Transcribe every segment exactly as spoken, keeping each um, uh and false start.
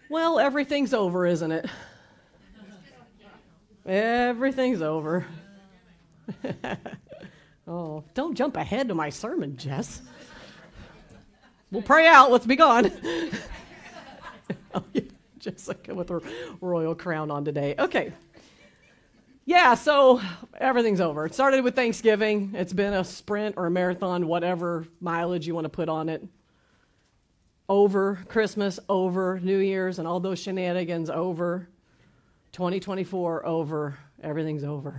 Well, everything's over, isn't it? Everything's over. Oh, don't jump ahead to my sermon, Jess. We'll pray out. Let's be gone. Jessica with her royal crown on today. Okay. Yeah, so everything's over. It started with Thanksgiving. It's been a sprint or a marathon, whatever mileage you want to put on it. Over Christmas, over New Year's, and all those shenanigans, over. twenty twenty-four, over. Everything's over.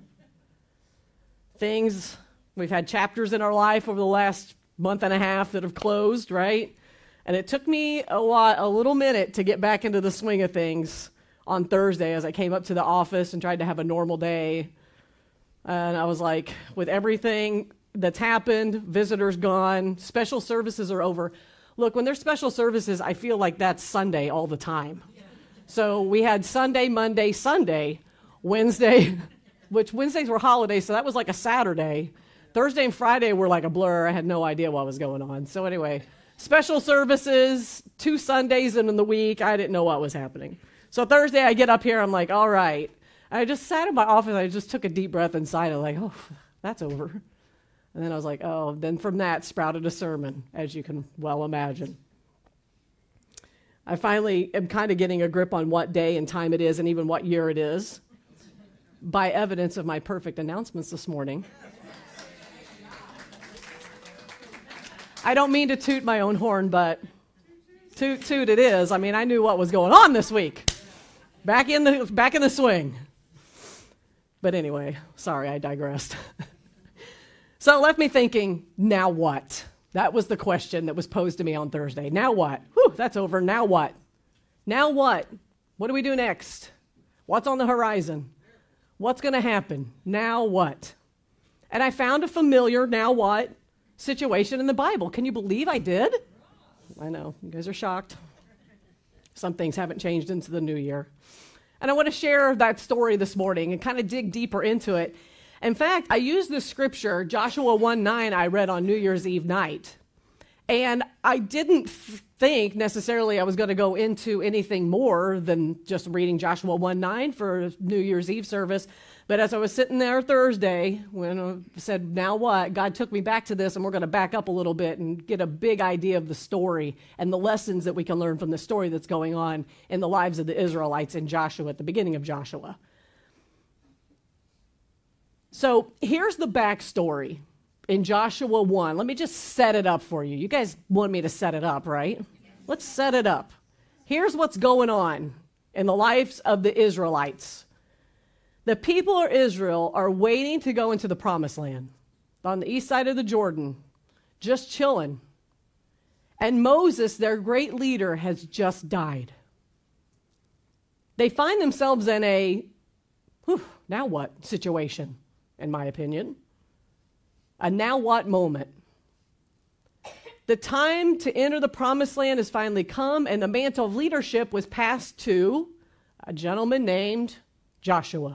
Things, we've had chapters in our life over the last month and a half that have closed, right? And it took me a lot, a little minute to get back into the swing of things on Thursday as I came up to the office and tried to have a normal day. And I was like, with everything that's happened, visitors gone, special services are over. Look, when there's special services, I feel like that's Sunday all the time. So we had Sunday, Monday, Sunday, Wednesday, which Wednesdays were holidays, so that was like a Saturday. Thursday and Friday were like a blur. I had no idea what was going on. So anyway, special services, two Sundays in the week, I didn't know what was happening. So Thursday I get up here, I'm like, all right. I just sat in my office, I just took a deep breath inside, I'm like, oh, that's over. And then I was like, oh, then from that sprouted a sermon, as you can well imagine. I finally am kind of getting a grip on what day and time it is and even what year it is by evidence of my perfect announcements this morning. I don't mean to toot my own horn, but toot toot it is. I mean, I knew what was going on this week. Back in the back in the swing. But anyway, sorry, I digressed. So it left me thinking, now what? That was the question that was posed to me on Thursday. Now what? Whew, that's over. Now what? Now what? What do we do next? What's on the horizon? What's going to happen? Now what? And I found a familiar now what situation in the Bible. Can you believe I did? I know. You guys are shocked. Some things haven't changed into the new year. And I want to share that story this morning and kind of dig deeper into it. In fact, I used this scripture, Joshua one nine, I read on New Year's Eve night. And I didn't think necessarily I was going to go into anything more than just reading Joshua one nine for New Year's Eve service. But as I was sitting there Thursday, when I said, now what? God took me back to this, and we're going to back up a little bit and get a big idea of the story and the lessons that we can learn from the story that's going on in the lives of the Israelites in Joshua at the beginning of Joshua. So here's the backstory in Joshua one. Let me just set it up for you. You guys want me to set it up, right? Let's set it up. Here's what's going on in the lives of the Israelites. The people of Israel are waiting to go into the promised land on the east side of the Jordan, just chilling. And Moses, their great leader, has just died. They find themselves in a, whew, now what situation, in my opinion. A now what moment. The time to enter the promised land has finally come, and the mantle of leadership was passed to a gentleman named Joshua.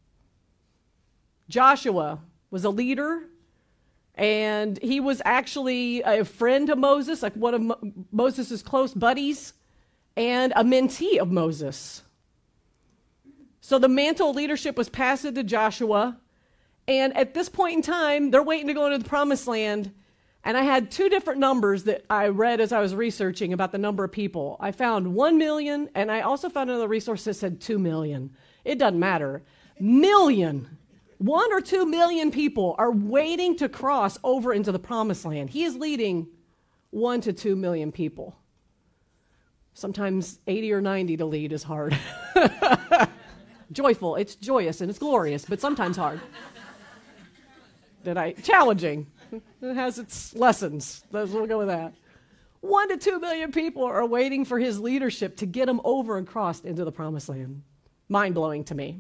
Joshua was a leader, and he was actually a friend of Moses, like one of Mo- Moses' close buddies, and a mentee of Moses. So the mantle of leadership was passed to Joshua, and at this point in time, they're waiting to go into the promised land, and I had two different numbers that I read as I was researching about the number of people. I found one million, and I also found another resource that said two million. It doesn't matter. Million. One or two million people are waiting to cross over into the promised land. He is leading one to two million people. Sometimes eighty or ninety to lead is hard. Joyful, it's joyous and it's glorious, but sometimes hard. Did I? Challenging. It has its lessons. We'll go with that. One to two million people are waiting for his leadership to get him over and crossed into the promised land. Mind-blowing to me.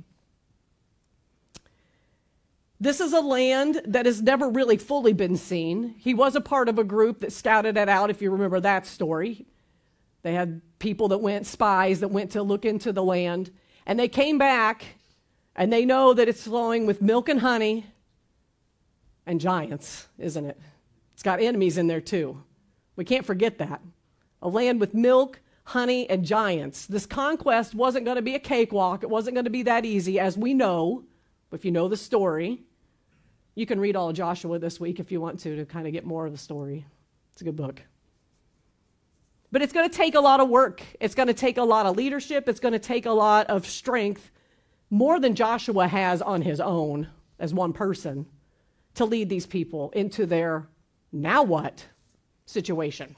This is a land that has never really fully been seen. He was a part of a group that scouted it out, if you remember that story. They had people that went, spies that went to look into the land, and they came back, and they know that it's flowing with milk and honey and giants, isn't it? It's got enemies in there too. We can't forget that. A land with milk, honey, and giants. This conquest wasn't going to be a cakewalk. It wasn't going to be that easy, as we know. If you know the story, you can read all of Joshua this week if you want to, to kind of get more of the story. It's a good book. But it's going to take a lot of work. It's going to take a lot of leadership. It's going to take a lot of strength, more than Joshua has on his own as one person, to lead these people into their now what situation.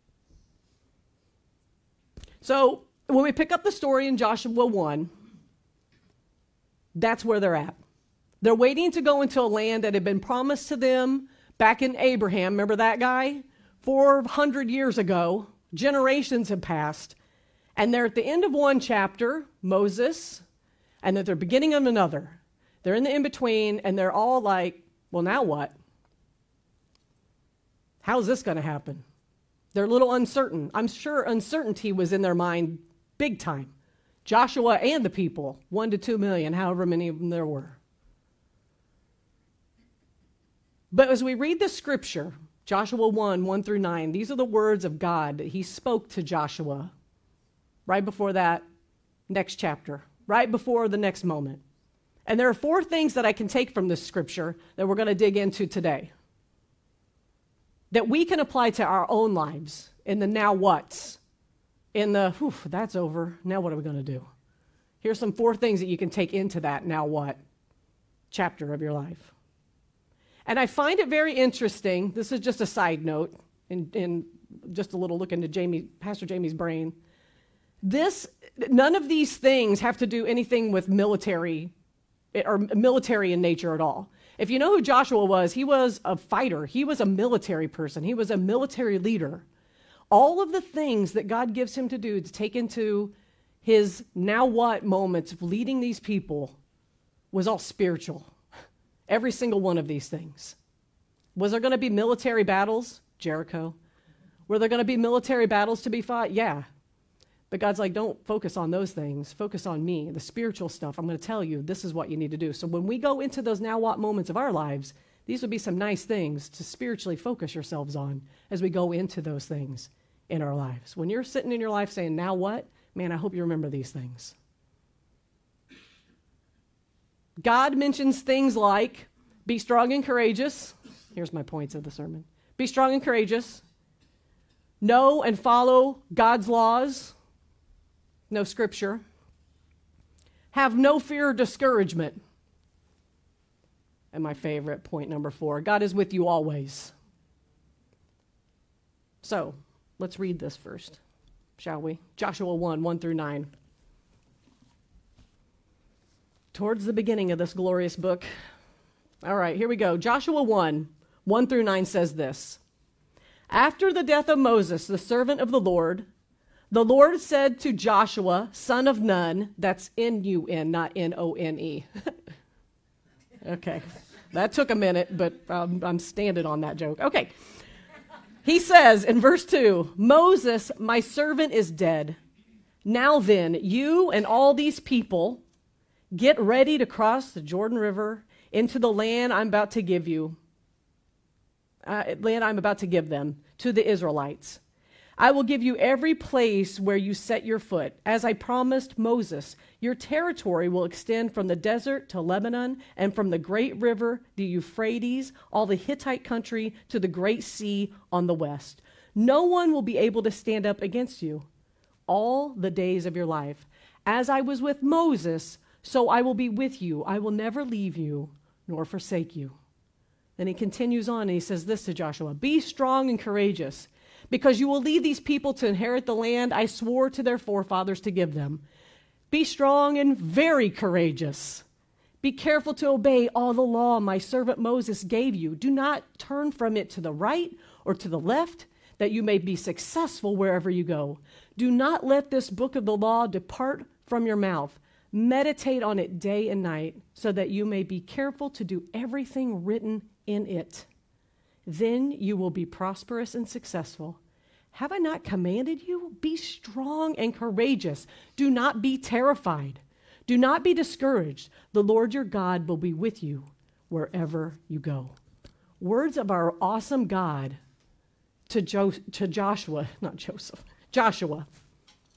So when we pick up the story in Joshua one, that's where they're at. They're waiting to go into a land that had been promised to them back in Abraham. Remember that guy? four hundred years ago. Generations have passed. And they're at the end of one chapter, Moses, and at the beginning of another. They're in the in-between, and they're all like, well, now what? How's this going to happen? They're a little uncertain. I'm sure uncertainty was in their mind big time. Joshua and the people, one to two million, however many of them there were. But as we read the scripture, Joshua one, one through nine, these are the words of God that he spoke to Joshua right before that next chapter, right before the next moment. And there are four things that I can take from this scripture that we're going to dig into today, that we can apply to our own lives in the now what's, in the, whew, that's over, now what are we going to do? Here's some four things that you can take into that now what chapter of your life. And I find it very interesting, this is just a side note, in, in just a little look into Jamie, Pastor Jamie's brain. This, none of these things have to do anything with military, or military in nature at all. If you know who Joshua was, he was a fighter. He was a military person. He was a military leader. All of the things that God gives him to do to take into his now what moments of leading these people was all spiritual. Every single one of these things. Was there going to be military battles? Jericho. Were there going to be military battles to be fought? Yeah. But God's like, don't focus on those things. Focus on me, the spiritual stuff. I'm going to tell you, this is what you need to do. So when we go into those now what moments of our lives, these would be some nice things to spiritually focus yourselves on as we go into those things in our lives. When you're sitting in your life saying, now what? Man, I hope you remember these things. God mentions things like, be strong and courageous. Here's my points of the sermon. Be strong and courageous. Know and follow God's laws. No scripture. Have no fear or discouragement. And my favorite, point number four, God is with you always. So, let's read this first, shall we? Joshua one, one through nine. Towards the beginning of this glorious book. All right, here we go. Joshua one, one through nine says this. After the death of Moses, the servant of the Lord, the Lord said to Joshua, son of Nun, that's N U N, not N O N E. Okay, that took a minute, but um, I'm standing on that joke. Okay, he says in verse two, Moses, my servant, is dead. Now then, you and all these people get ready to cross the Jordan River into the land I'm about to give you, uh, land I'm about to give them, to the Israelites. I will give you every place where you set your foot. As I promised Moses, your territory will extend from the desert to Lebanon and from the great river, the Euphrates, all the Hittite country to the great sea on the west. No one will be able to stand up against you all the days of your life. As I was with Moses, so I will be with you. I will never leave you nor forsake you. Then he continues on and he says this to Joshua, be strong and courageous, because you will lead these people to inherit the land I swore to their forefathers to give them. Be strong and very courageous. Be careful to obey all the law my servant Moses gave you. Do not turn from it to the right or to the left, that you may be successful wherever you go. Do not let this book of the law depart from your mouth. Meditate on it day and night, so that you may be careful to do everything written in it. Then you will be prosperous and successful. Have I not commanded you? Be strong and courageous. Do not be terrified. Do not be discouraged. The Lord your God will be with you wherever you go. Words of our awesome God to, jo- to Joshua, not Joseph, Joshua.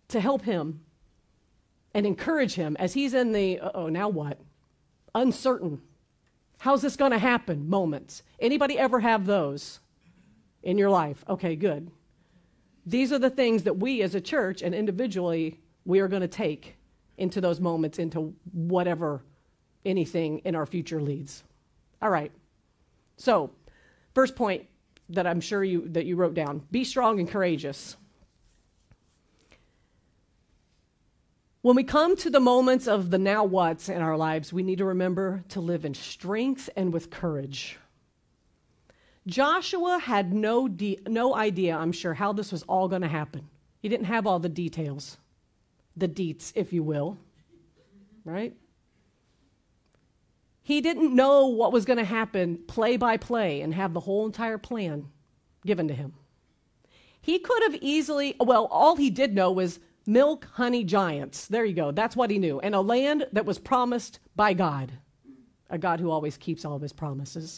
to help him and encourage him as he's in the, uh-oh, now what? Uncertain. How's this going to happen moments? Anybody ever have those in your life? Okay, good. These are the things that we as a church and individually, we are going to take into those moments, into whatever anything in our future leads. All right. So, first point that I'm sure you that you wrote down, be strong and courageous. When we come to the moments of the now what's in our lives, we need to remember to live in strength and with courage. Joshua had no de- no idea, I'm sure, how this was all going to happen. He didn't have all the details, the deets, if you will, right? He didn't know what was going to happen play by play and have the whole entire plan given to him. He could have easily, well, all he did know was milk, honey, giants. There you go. That's what he knew. And a land that was promised by God, a God who always keeps all of his promises.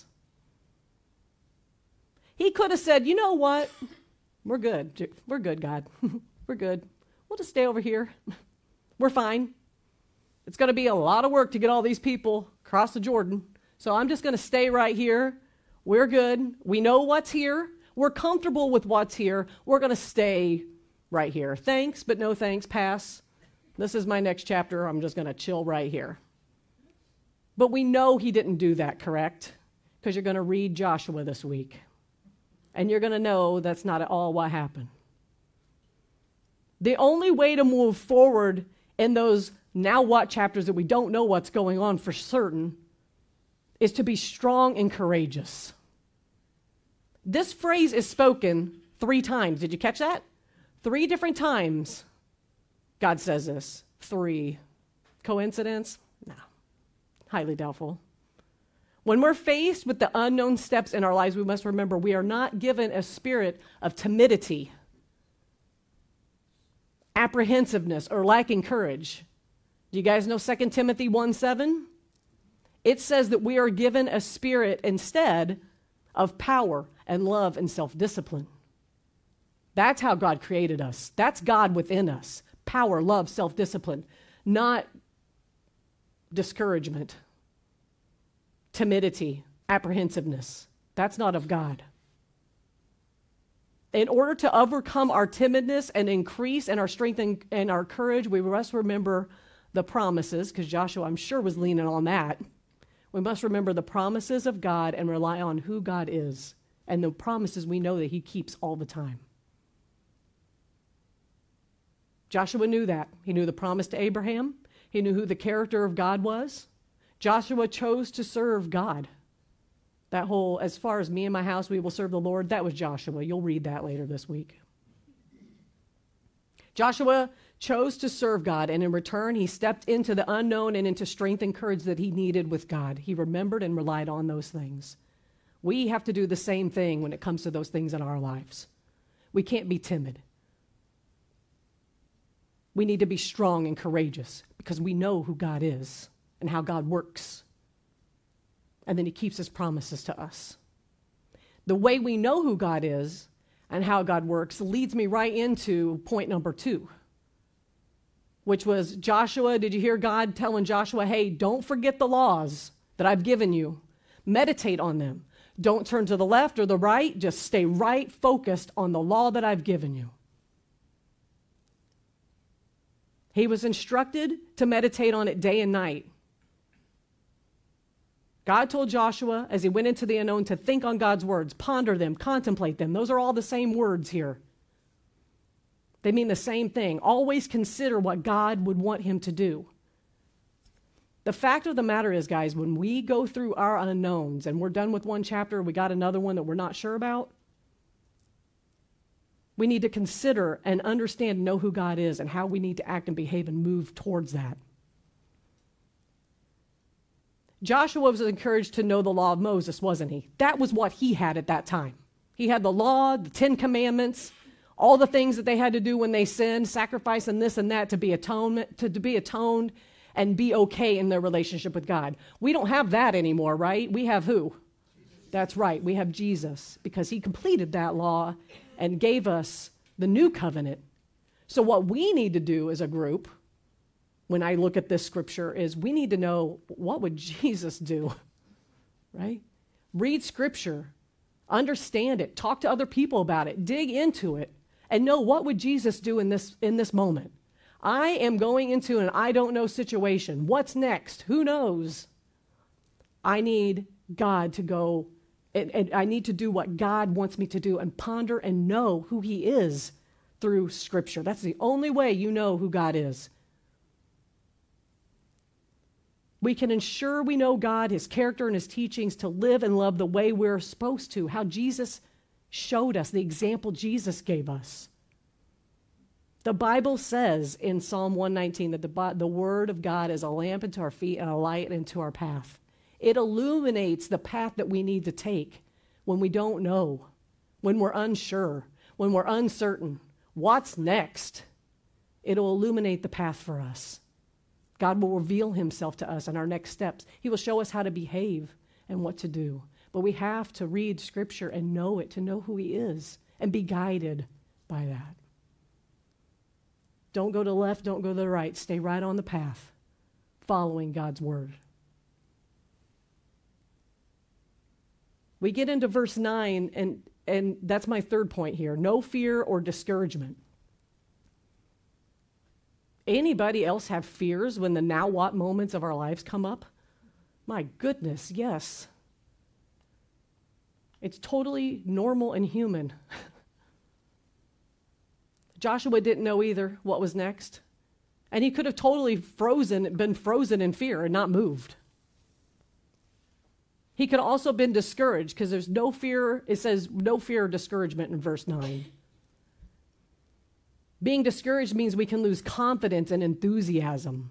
He could have said, you know what? We're good. We're good, God. We're good. We'll just stay over here. We're fine. It's going to be a lot of work to get all these people across the Jordan. So I'm just going to stay right here. We're good. We know what's here. We're comfortable with what's here. We're going to stay right here. Thanks, but no thanks. Pass. This is my next chapter. I'm just going to chill right here. But we know he didn't do that, correct? Because you're going to read Joshua this week. And you're going to know that's not at all what happened. The only way to move forward in those now what chapters that we don't know what's going on for certain is to be strong and courageous. This phrase is spoken three times. Did you catch that? Three different times God says this. Three. Coincidence? No. Highly doubtful. When we're faced with the unknown steps in our lives, we must remember we are not given a spirit of timidity, apprehensiveness, or lacking courage. Do you guys know Second Timothy one seven? It says that we are given a spirit instead of power and love and self-discipline. That's how God created us. That's God within us. Power, love, self-discipline, not discouragement, timidity, apprehensiveness. That's not of God. In order to overcome our timidness and increase in our strength and, and our courage, we must remember the promises, because Joshua, I'm sure, was leaning on that. We must remember the promises of God and rely on who God is and the promises we know that he keeps all the time. Joshua knew that. He knew the promise to Abraham. He knew who the character of God was. Joshua chose to serve God. That whole, as far as me and my house, we will serve the Lord, that was Joshua. You'll read that later this week. Joshua chose to serve God, and in return, he stepped into the unknown and into strength and courage that he needed with God. He remembered and relied on those things. We have to do the same thing when it comes to those things in our lives. We can't be timid. We need to be strong and courageous because we know who God is and how God works. And then he keeps his promises to us. The way we know who God is and how God works leads me right into point number two, which was Joshua. Did you hear God telling Joshua, hey, don't forget the laws that I've given you. Meditate on them. Don't turn to the left or the right. Just stay right focused on the law that I've given you. He was instructed to meditate on it day and night. God told Joshua as he went into the unknown to think on God's words, ponder them, contemplate them. Those are all the same words here. They mean the same thing. Always consider what God would want him to do. The fact of the matter is, guys, when we go through our unknowns and we're done with one chapter, we got another one that we're not sure about, we need to consider and understand and know who God is and how we need to act and behave and move towards that. Joshua was encouraged to know the law of Moses, wasn't he? That was what he had at that time. He had the law, the Ten Commandments, all the things that they had to do when they sinned, sacrifice and this and that to be atonement, to, to be atoned and be okay in their relationship with God. We don't have that anymore, right? We have who? That's right. We have Jesus because he completed that law and gave us the new covenant So what we need to do as a group, when I look at this scripture, is we need to know, what would Jesus do, right? Read scripture, understand it, talk to other people about it, dig into it, and know, what would Jesus do in this, in this moment? I am going into an I don't know situation. What's next? Who knows? I need God to go, and, and I need to do what God wants me to do and ponder and know who he is through scripture. That's the only way you know who God is. We can ensure we know God, his character, and his teachings to live and love the way we're supposed to, how Jesus showed us, the example Jesus gave us. The Bible says in Psalm one nineteen that the, the word of God is a lamp unto our feet and a light into our path. It illuminates the path that we need to take when we don't know, when we're unsure, when we're uncertain. What's next? It'll illuminate the path for us. God will reveal himself to us in our next steps. He will show us how to behave and what to do. But we have to read scripture and know it, to know who he is, and be guided by that. Don't go to the left, don't go to the right. Stay right on the path, following God's word. We get into verse nine, and, and that's my third point here. No fear or discouragement. Anybody else have fears when the now what moments of our lives come up? My goodness, yes. It's totally normal and human. Joshua didn't know either what was next. And he could have totally frozen, been frozen in fear and not moved. He could also have been discouraged, because there's no fear, it says no fear or discouragement in verse nine. Being discouraged means we can lose confidence and enthusiasm.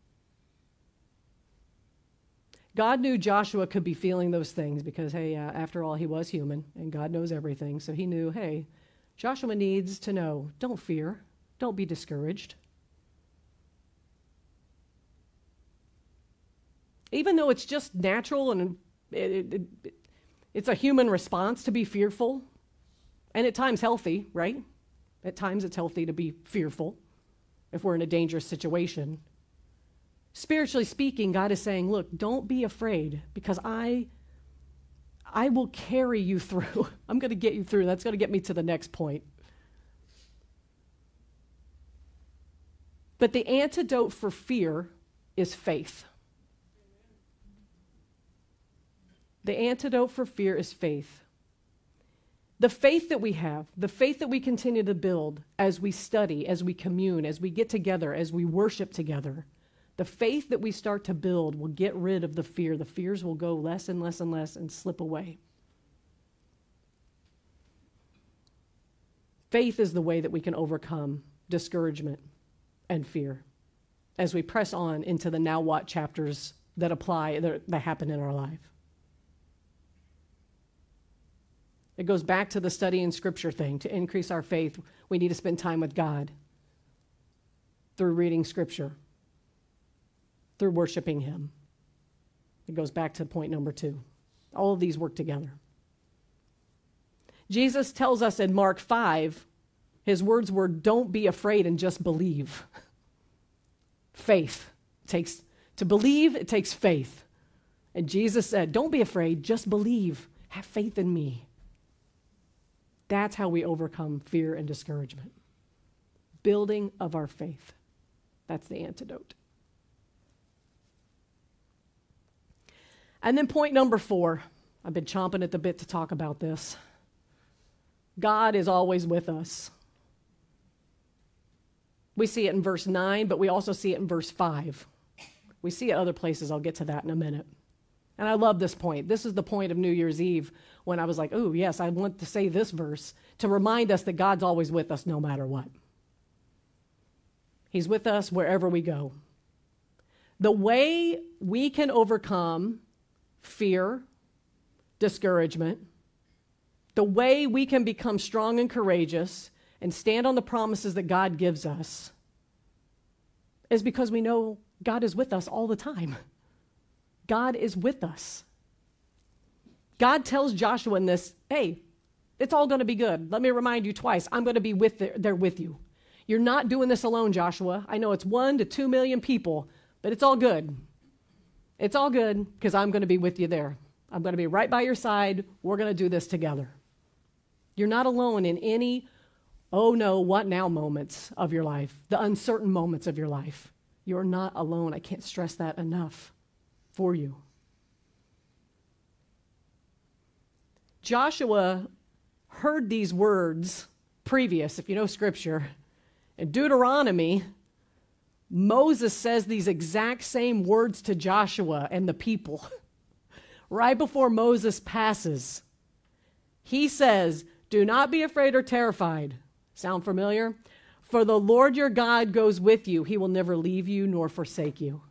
God knew Joshua could be feeling those things because, hey, uh, after all, he was human, and God knows everything. So he knew, hey, Joshua needs to know, don't fear, don't be discouraged. Even though it's just natural and it, it, it, it's a human response to be fearful, and at times healthy, right? At times it's healthy to be fearful if we're in a dangerous situation. Spiritually speaking, God is saying, look, don't be afraid, because I, I will carry you through. I'm going to get you through. That's going to get me to the next point. But the antidote for fear is faith. The antidote for fear is faith. The faith that we have, the faith that we continue to build as we study, as we commune, as we get together, as we worship together, the faith that we start to build will get rid of the fear. The fears will go less and less and less and slip away. Faith is the way that we can overcome discouragement and fear as we press on into the now what chapters that apply, that, that happen in our life. It goes back to the studying scripture thing. To increase our faith, we need to spend time with God through reading scripture, through worshiping him. It goes back to point number two. All of these work together. Jesus tells us in Mark five, his words were, don't be afraid and just believe. Faith takes, to believe, it takes faith. And Jesus said, don't be afraid, just believe. Have faith in me. That's how we overcome fear and discouragement. Building of our faith. That's the antidote. And then point number four. I've been chomping at the bit to talk about this. God is always with us. We see it in verse nine, but we also see it in verse five. We see it other places. I'll get to that in a minute. And I love this point. This is the point of New Year's Eve when I was like, oh, yes, I want to say this verse to remind us that God's always with us no matter what. He's with us wherever we go. The way we can overcome fear, discouragement, the way we can become strong and courageous and stand on the promises that God gives us is because we know God is with us all the time. God is with us. God tells Joshua in this, hey, it's all going to be good. Let me remind you twice, I'm going to be with there, there with you. You're not doing this alone, Joshua. I know it's one to two million people, but it's all good. It's all good because I'm going to be with you there. I'm going to be right by your side. We're going to do this together. You're not alone in any, oh no, what now moments of your life, the uncertain moments of your life. You're not alone. I can't stress that enough for you. Joshua heard these words previous, if you know Scripture. In Deuteronomy, Moses says these exact same words to Joshua and the people. Right before Moses passes, he says, do not be afraid or terrified. Sound familiar? For the Lord your God goes with you. He will never leave you nor forsake you.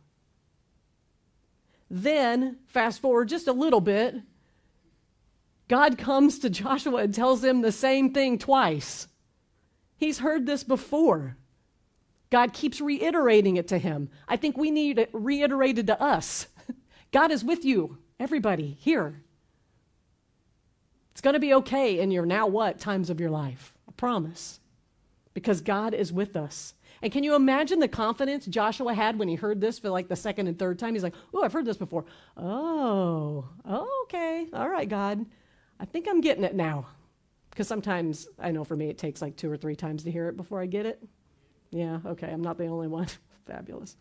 Then, fast forward just a little bit, God comes to Joshua and tells him the same thing twice. He's heard this before. God keeps reiterating it to him. I think we need it reiterated to us. God is with you, everybody, here. It's going to be okay in your now what times of your life. I promise. Because God is with us. And can you imagine the confidence Joshua had when he heard this for like the second and third time? He's like, oh, I've heard this before. Oh, oh, okay. All right, God. I think I'm getting it now. Because sometimes, I know for me, it takes like two or three times to hear it before I get it. Yeah, okay, I'm not the only one. Fabulous.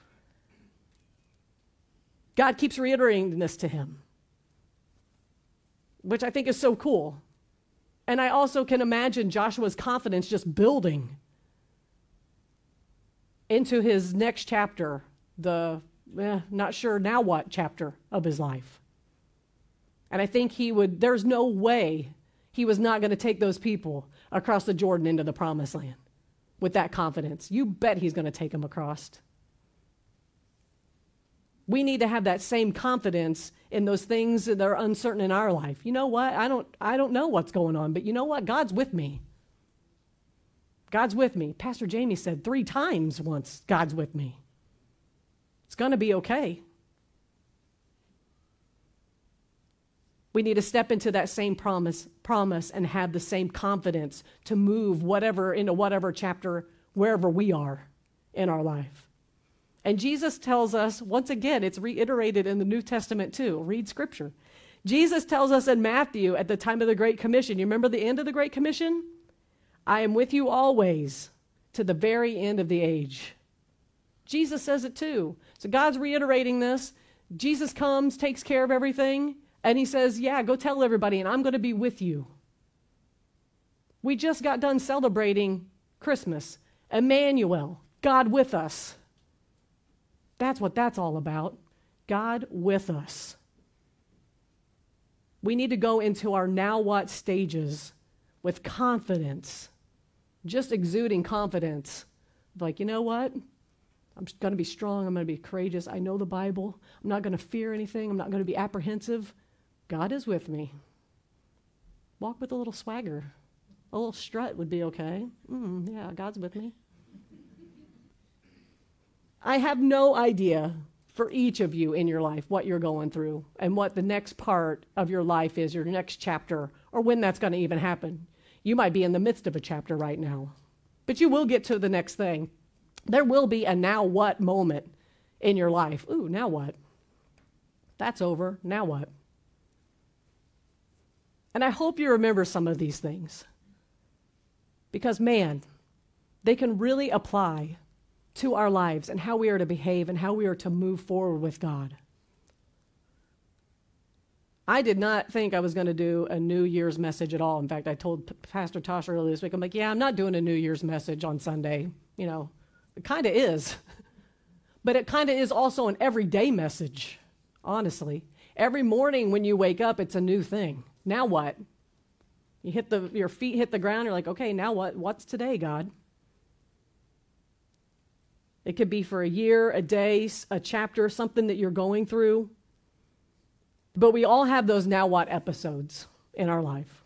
God keeps reiterating this to him, which I think is so cool. And I also can imagine Joshua's confidence just building into his next chapter, the eh, not sure now what chapter of his life. And I think he would, there's no way he was not going to take those people across the Jordan into the promised land with that confidence. You bet he's going to take them across. We need to have that same confidence in those things that are uncertain in our life. You know what? I don't, I don't know what's going on, but you know what? God's with me. God's with me. Pastor Jamie said three times once, God's with me. It's going to be okay. We need to step into that same promise, promise and have the same confidence to move whatever into whatever chapter, wherever we are in our life. And Jesus tells us, once again, it's reiterated in the New Testament too. Read Scripture. Jesus tells us in Matthew at the time of the Great Commission, you remember the end of the Great Commission? I am with you always to the very end of the age. Jesus says it too. So God's reiterating this. Jesus comes, takes care of everything. And he says, yeah, go tell everybody, and I'm going to be with you. We just got done celebrating Christmas. Emmanuel, God with us. That's what that's all about. God with us. We need to go into our now what stages with confidence, just exuding confidence. Like, you know what? I'm going to be strong. I'm going to be courageous. I know the Bible. I'm not going to fear anything. I'm not going to be apprehensive. God is with me. Walk with a little swagger. A little strut would be okay. Mm, yeah, God's with me. I have no idea for each of you in your life what you're going through and what the next part of your life is, your next chapter, or when that's going to even happen. You might be in the midst of a chapter right now, but you will get to the next thing. There will be a now what moment in your life. Ooh, now what? That's over. Now what? And I hope you remember some of these things because, man, they can really apply to our lives and how we are to behave and how we are to move forward with God. I did not think I was going to do a New Year's message at all. In fact, I told P- Pastor Tosh earlier this week, I'm like, yeah, I'm not doing a New Year's message on Sunday. You know, it kind of is. But it kind of is also an everyday message, honestly. Every morning when you wake up, it's a new thing. Now what? You hit the, your feet hit the ground, you're like, okay, now what? What's today, God? It could be for a year, a day, a chapter, something that you're going through. But we all have those now what episodes in our life.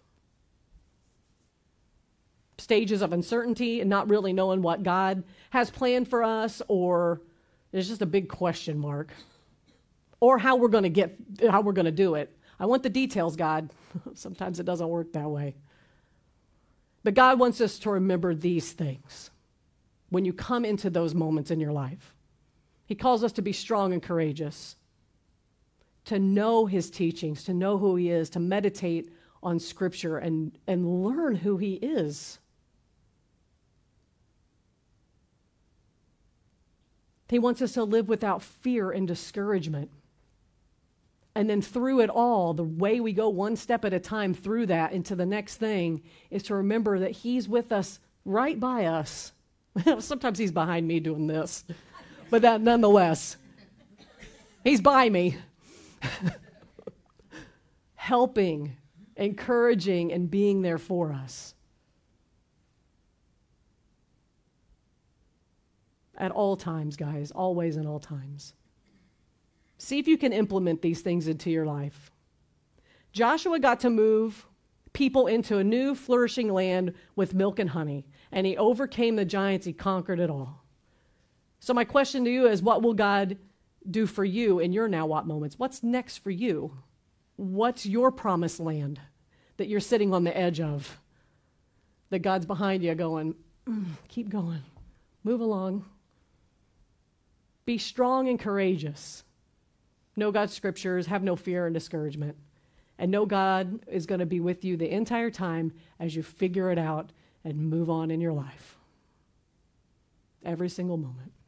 Stages of uncertainty and not really knowing what God has planned for us, or there's just a big question mark. Or how we're going to get, how we're going to do it. I want the details, God. Sometimes it doesn't work that way. But God wants us to remember these things. when you come into those moments in your life. He calls us to be strong and courageous, to know his teachings, to know who he is, to meditate on Scripture and, and learn who he is. He wants us to live without fear and discouragement. And then through it all, the way we go one step at a time through that into the next thing is to remember that he's with us, right by us. Sometimes he's behind me doing this, but that nonetheless, he's by me. Helping, encouraging, and being there for us. At all times, guys, always and all times. See if you can implement these things into your life. Joshua got to move people into a new flourishing land with milk and honey, and he overcame the giants. He conquered it all. So my question to you is, what will God do for you in your now what moments? What's next for you? What's your promised land that you're sitting on the edge of? That God's behind you going, mm, keep going, move along. Be strong and courageous. Know God's scriptures, have no fear and discouragement. And know God is going to be with you the entire time as you figure it out and move on in your life. Every single moment.